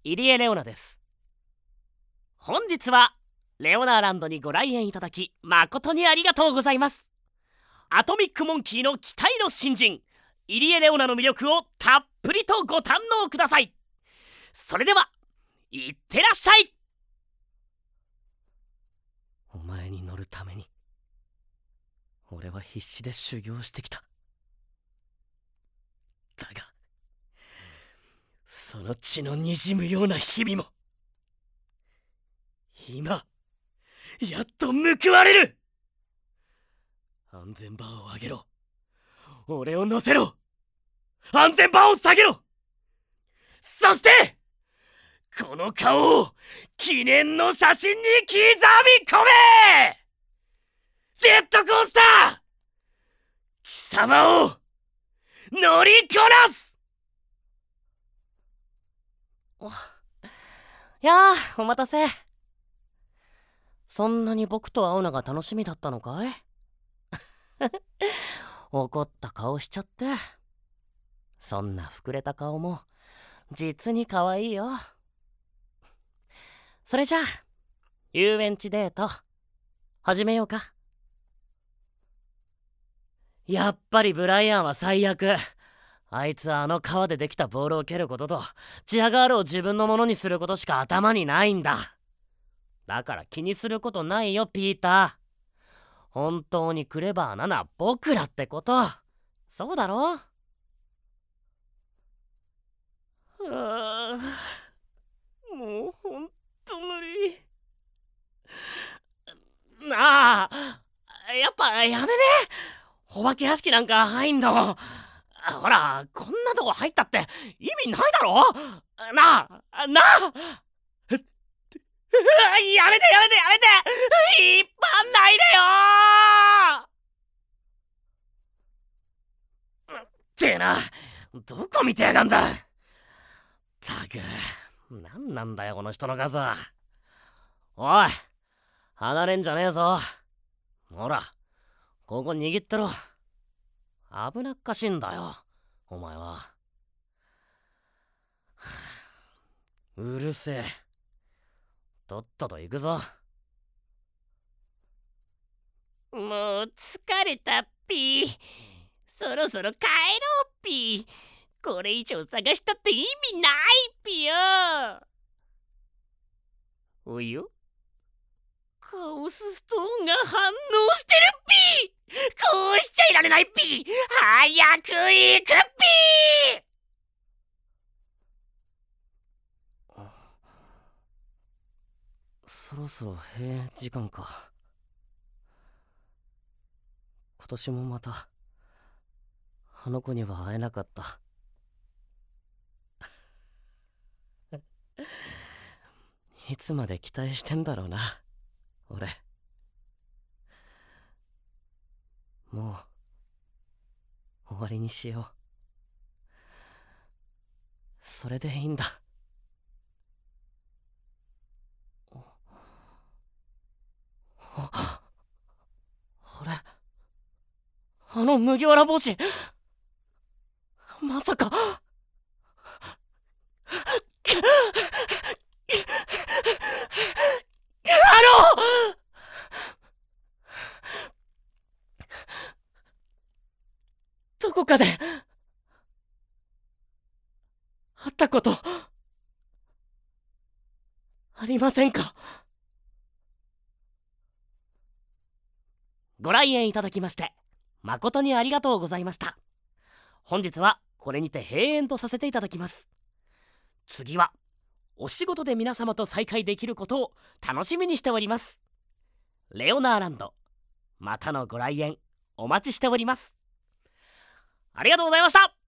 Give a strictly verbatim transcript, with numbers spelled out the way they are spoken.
入江レオナです。本日はレオナーランドにご来園いただき誠にありがとうございます。アトミックモンキーの期待の新人入江レオナの魅力をたっぷりとご堪能ください。それではいってらっしゃい。お前に乗るために俺は必死で修行してきた。だがその血のにじむような日々も今やっと報われる。安全バーを上げろ。俺を乗せろ。安全バーを下げろ。そしてこの顔を記念の写真に刻み込め。ジェットコースター貴様を乗りこなす。いやー、お待たせ。そんなに僕と会うのが楽しみだったのかい？怒った顔しちゃって。そんな膨れた顔も実に可愛いよ。それじゃあ遊園地デート始めようか。やっぱりブライアンは最悪。あいつはあの川でできたボールを蹴ることとチアガールを自分のものにすることしか頭にないんだ。だから気にすることないよピーター。本当にクレバーなのは僕らってこと。そうだろ？うーもうほんと無理。なあ、やっぱやめね。お化け屋敷なんか入んの。ほら、こんなとこ入ったって意味ないだろ。なあ、なあ。やめてやめてやめて。引っ張んないでよ。ってな、どこ見てやがんだ。ったく、なんなんだよこの人の数。おい、離れんじゃねえぞ。ほら、ここ握ってろ。危なっかしいんだよお前は。うるせえ。とっとと行くぞ。もう疲れたっぴー。そろそろ帰ろうっぴー。これ以上探したって意味ないっぴよ。おいよ、カオスストーンが反応してるっぴー。こうしちゃいられないっぴー。早く行くっぴー。そろそろ閉園時間か。今年もまたあの子には会えなかった。いつまで期待してんだろうな俺。もう終わりにしよう。それでいいんだ。あれ、あの麦わら帽子、まさか。あのどこかで会ったことありませんか？ご来園いただきまして誠にありがとうございました。本日はこれにて閉園とさせていただきます。次はお仕事で皆様と再会できることを楽しみにしております。レオナーランド、またのご来園お待ちしております。ありがとうございました。